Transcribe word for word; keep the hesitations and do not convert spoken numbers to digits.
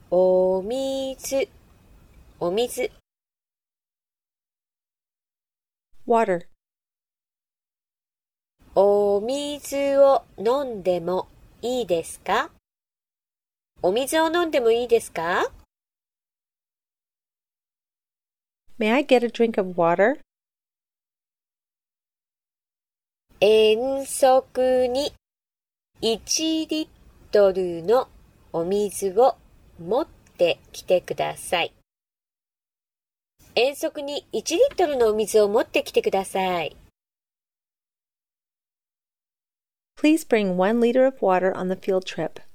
お水、お水。 water, お水を飲んでもいいですか？お水を飲んでもいいですか？ May I get a drink of water? 遠足にいちリットルのお水を持ってきてください。遠足にいちリットルのお水を持ってきてください。 Please bring one liter of water on the field trip.